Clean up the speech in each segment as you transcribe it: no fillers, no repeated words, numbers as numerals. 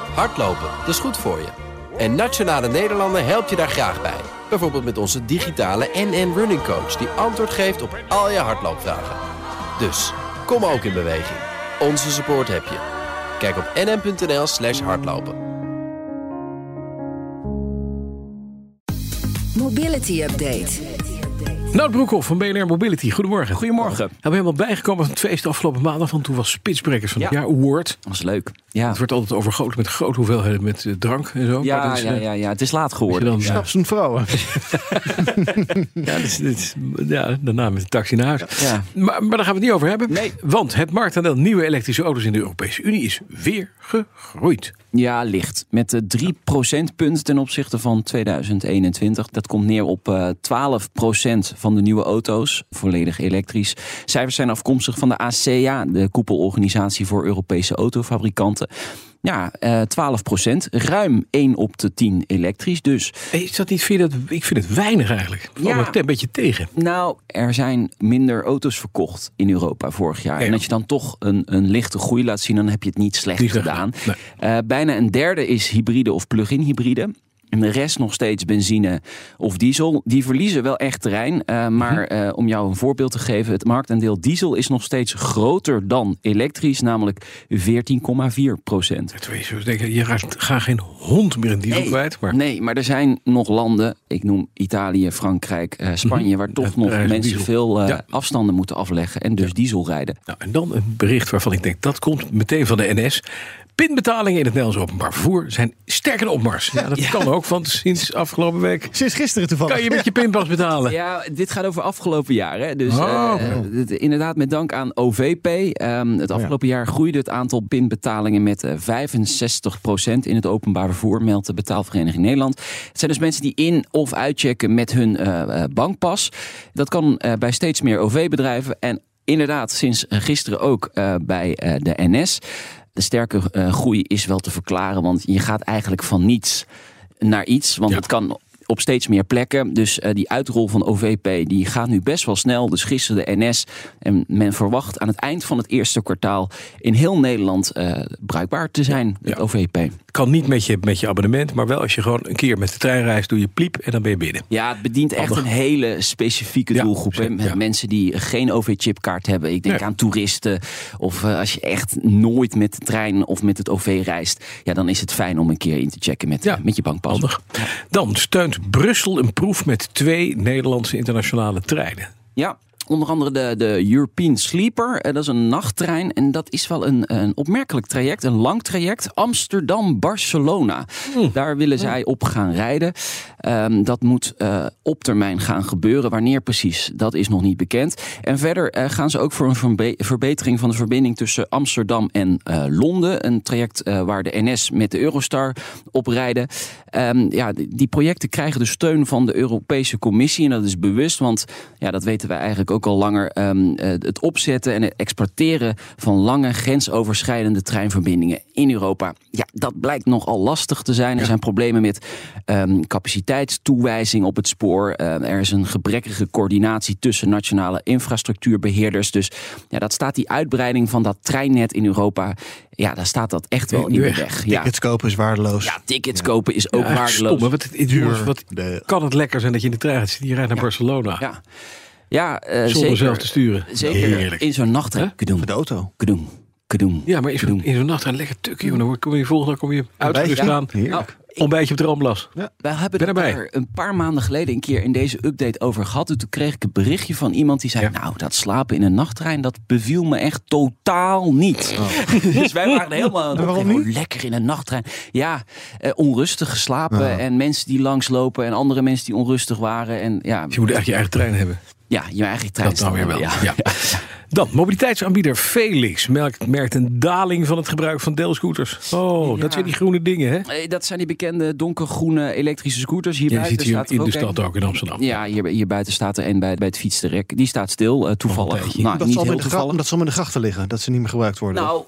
Hardlopen, dat is goed voor je. En Nationale Nederlanden helpt je daar graag bij. Bijvoorbeeld met onze digitale NN Running Coach... die antwoord geeft op al je hardloopvragen. Dus, kom ook in beweging. Onze support heb je. Kijk op nn.nl/hardlopen. Mobility Update. Nout Broekhoff van BNR Mobility. Goedemorgen. Goedemorgen. We hebben helemaal bijgekomen van het feest afgelopen maandag. Want toen was Spitsbrekers van het jaar award. Dat was leuk. Ja. Het wordt altijd overgoten met grote hoeveelheden met drank en zo. Ja, het is laat geworden. Snaps en vrouwen. Daarna met de taxi naar huis. Ja. Maar daar gaan we het niet over hebben. Nee. Want het marktaandeel nieuwe elektrische auto's in de Europese Unie is weer gegroeid. Ja, licht. Met 3 procentpunten ten opzichte van 2021. Dat komt neer op 12% van de nieuwe auto's. Volledig elektrisch. Cijfers zijn afkomstig van de ACEA, de koepelorganisatie voor Europese autofabrikanten. Ja, 12%. Ruim 1 op de 10 elektrisch dus. Is dat niet, ik vind het weinig eigenlijk. Valt me een beetje tegen. Nou, er zijn minder auto's verkocht in Europa vorig jaar. Ja. En als je dan toch een lichte groei laat zien, dan heb je het niet slecht gedaan. Nee. Bijna een derde is hybride of plug-in hybride. En de rest nog steeds benzine of diesel. Die verliezen wel echt terrein. Maar om jou een voorbeeld te geven. Het marktaandeel diesel is nog steeds groter dan elektrisch. Namelijk 14,4%. Je gaat geen hond meer in diesel kwijt. Maar... Nee, maar er zijn nog landen. Ik noem Italië, Frankrijk, Spanje. Waar toch nog mensen diesel. Veel afstanden moeten afleggen. En dus diesel rijden. Nou, en dan een bericht waarvan ik denk dat komt meteen van de NS. Pinbetalingen in het Nederlands openbaar vervoer zijn sterk in opmars. Ja, dat kan ook, want sinds afgelopen week... Sinds gisteren toevallig. Kan je met je pinpas betalen. Ja, dit gaat over afgelopen jaar. Hè? Dus inderdaad met dank aan OVP. Het afgelopen jaar groeide het aantal pinbetalingen met 65% in het openbaar vervoer, meldt de Betaalvereniging Nederland. Het zijn dus mensen die in- of uitchecken met hun bankpas. Dat kan bij steeds meer OV-bedrijven en inderdaad sinds gisteren ook bij de NS. De sterke groei is wel te verklaren, want je gaat eigenlijk van niets naar iets. Want het kan op steeds meer plekken. Dus die uitrol van OVP die gaat nu best wel snel. Dus gisteren de NS. En men verwacht aan het eind van het eerste kwartaal in heel Nederland bruikbaar te zijn, het OVP. Kan niet met je abonnement, maar wel als je gewoon een keer met de trein reist, doe je pliep en dan ben je binnen. Ja, het bedient echt een hele specifieke doelgroep. Met mensen die geen OV-chipkaart hebben. Ik denk aan toeristen. Of als je echt nooit met de trein of met het OV reist. Ja, dan is het fijn om een keer in te checken met je bankpas. Handig. Dan steunt Brussel een proef met 2 Nederlandse internationale treinen. Ja. Onder andere de European Sleeper. Dat is een nachttrein. En dat is wel een opmerkelijk traject. Een lang traject. Amsterdam-Barcelona. Daar willen zij op gaan rijden. Dat moet op termijn gaan gebeuren. Wanneer precies, dat is nog niet bekend. En verder gaan ze ook voor een verbetering van de verbinding tussen Amsterdam en Londen. Een traject waar de NS met de Eurostar op rijden. Die projecten krijgen de steun van de Europese Commissie. En dat is bewust, want dat weten wij eigenlijk ook al langer. Het opzetten en het exploiteren van lange grensoverschrijdende treinverbindingen in Europa. Ja, dat blijkt nogal lastig te zijn. Er zijn problemen met capaciteitstoewijzing op het spoor. Er is een gebrekkige coördinatie tussen nationale infrastructuurbeheerders. Dus dat staat die uitbreiding van dat treinnet in Europa. Ja, daar staat dat echt wel in de weg. Tickets kopen is waardeloos. Ja, tickets kopen is ook waardeloos. Wat kan het lekker zijn dat je in de trein gaat zitten. Je rijdt naar Barcelona. Ja, zonder zeker, zelf te sturen. Zeker Heerlijk. In zo'n nachttrein. Voor de auto. Kadoem. Ja, maar in zo'n nachttrein lekker tukje. Dan kom je volgende dag uitgerust aan. Ontbijtje op de Ramblas. Ja. Wij hebben het er een paar maanden geleden een keer in deze update over gehad. Toen kreeg ik een berichtje van iemand die zei... Nou, dat slapen in een nachttrein, dat beviel me echt totaal niet. Dus wij waren helemaal... Waarom niet? Lekker in een nachttrein. Ja, onrustig geslapen en mensen die langslopen... en andere mensen die onrustig waren. En, Dus je moet echt je eigen trein hebben. Ja, je eigen trein. Dat dan weer wel. Ja. Dan, mobiliteitsaanbieder Felix merkt een daling van het gebruik van deelscooters. Dat zijn die groene dingen, hè? Dat zijn die bekende donkergroene elektrische scooters. Hier buiten ziet staat in de stad ook in Amsterdam. Ja, hier buiten staat er een bij het fietsenrek. Die staat stil, toevallig. Niet heel toevallig. Omdat ze om in de grachten liggen, dat ze niet meer gebruikt worden. Nou,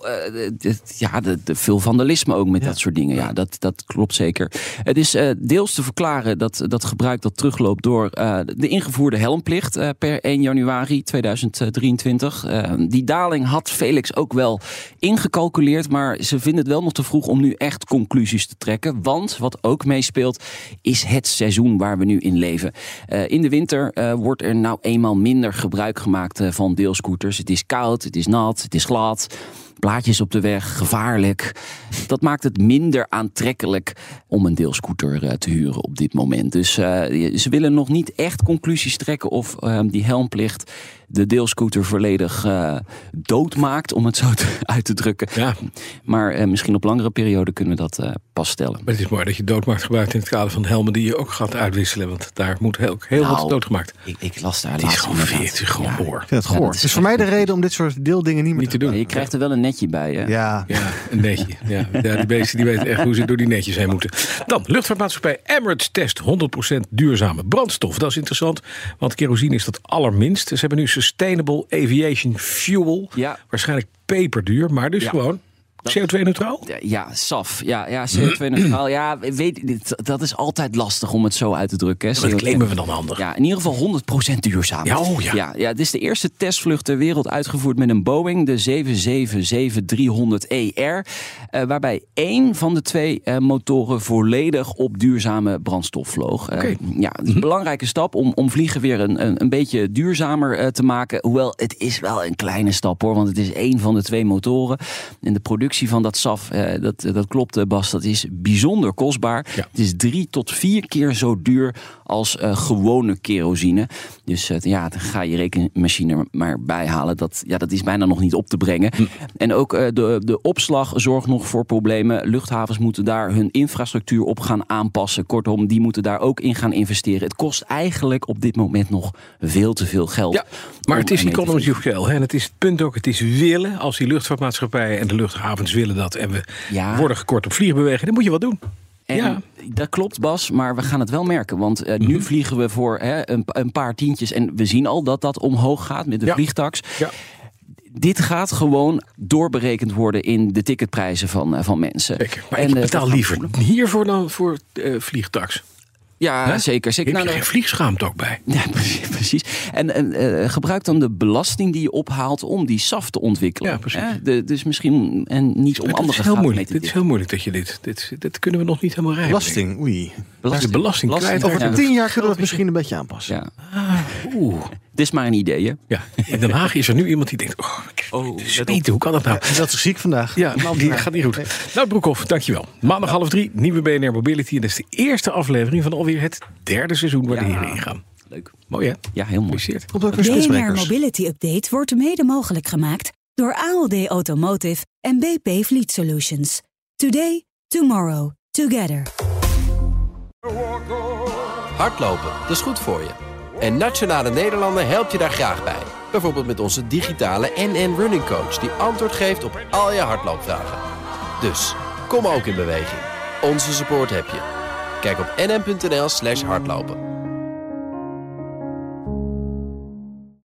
de veel vandalisme ook met dat soort dingen. Ja, dat klopt zeker. Het is deels te verklaren dat gebruik dat terugloopt door de ingevoerde helmplicht per 1 januari 2023. lastig. Die daling had Felix ook wel ingecalculeerd, maar ze vinden het wel nog te vroeg om nu echt conclusies te trekken. Want wat ook meespeelt is het seizoen waar we nu in leven. In de winter wordt er nou eenmaal minder gebruik gemaakt van deelscooters. Het is koud, het is nat, het is glad. Blaadjes op de weg, gevaarlijk. Dat maakt het minder aantrekkelijk om een deelscooter te huren op dit moment. Dus ze willen nog niet echt conclusies trekken of die helmplicht de deelscooter volledig doodmaakt, om het zo uit te drukken. Ja. Maar misschien op langere periode kunnen we dat pas stellen. Maar het is mooi dat je doodmaakt gebruikt in het kader van de helmen die je ook gaat uitwisselen. Want daar moet heel wat doodgemaakt. Ik las daar laatst. Het is gewoon goor. Ik vind het goor. Het is voor mij de reden om dit soort deeldingen niet meer te doen. Je krijgt er wel een netje bij. Hè? Ja, een netje. Ja, die beesten die weten echt hoe ze door die netjes heen moeten. Dan, luchtvaartmaatschappij Emirates test 100% duurzame brandstof. Dat is interessant, want kerosine is dat allerminst. Ze hebben nu Sustainable Aviation Fuel. Ja. Waarschijnlijk peperduur, maar dus gewoon CO2-neutraal? Ja, SAF. Ja, CO2-neutraal. Ja, dat is altijd lastig om het zo uit te drukken. Hè. Dat claimen we dan handig. Ja, in ieder geval 100% duurzaam. Ja, het is de eerste testvlucht ter wereld uitgevoerd met een Boeing, de 777-300ER. Waarbij 1 van de 2 motoren volledig op duurzame brandstof vloog. Het is een belangrijke stap om vliegen weer een beetje duurzamer te maken. Hoewel, het is wel een kleine stap hoor, want het is 1 van de 2 motoren. En de productie van dat SAF, dat klopt Bas, dat is bijzonder kostbaar. Ja. Het is 3 tot 4 keer zo duur als gewone kerosine. Dus dan ga je rekenmachine maar bijhalen. Dat is bijna nog niet op te brengen. En ook de opslag zorgt nog voor problemen. Luchthavens moeten daar hun infrastructuur op gaan aanpassen. Kortom, die moeten daar ook in gaan investeren. Het kost eigenlijk op dit moment nog veel te veel geld. Ja, maar het is economy of scale. En het is het punt ook, het is willen. Als die luchtvaartmaatschappijen en de luchthavens willen dat en we worden gekort op vliegbeweging, dan moet je wat doen. En dat klopt, Bas, maar we gaan het wel merken. Want nu vliegen we voor een paar tientjes en we zien al dat omhoog gaat met de vliegtax. Ja. Dit gaat gewoon doorberekend worden in de ticketprijzen van mensen. Zeker. Maar ik betaal liever hiervoor dan voor vliegtax. Ja, zeker. Heb je geen vliegschaamte ook bij? Ja, precies. En gebruik dan de belasting die je ophaalt om die SAF te ontwikkelen. Ja, dus misschien niet om andere gaten mee te Dit is heel moeilijk dat je dit kunnen we nog niet helemaal rijden. Belasting, oei. Belasting kwijt. Over 10 jaar kunnen we het misschien een beetje aanpassen. Ja. Het is maar een idee, hè? Ja. In Den Haag is er nu iemand die denkt, hoe kan dat nou? Dat is ziek vandaag. Ja, die gaat niet goed. Nee. Nou, Broekhoff, dankjewel. Maandag 2:30, nieuwe BNR Mobility. En dat is de eerste aflevering van alweer het 3e seizoen waar de heren ingaan. Leuk. Mooi hè? Ja, heel mooi. BNR Mobility Update wordt mede mogelijk gemaakt door ALD Automotive en BP Fleet Solutions. Today, tomorrow, together. Hardlopen, dat is goed voor je. En Nationale Nederlanden helpt je daar graag bij. Bijvoorbeeld met onze digitale NN Running Coach die antwoord geeft op al je hardloopvragen. Dus, kom ook in beweging. Onze support heb je. Kijk op nn.nl/hardlopen.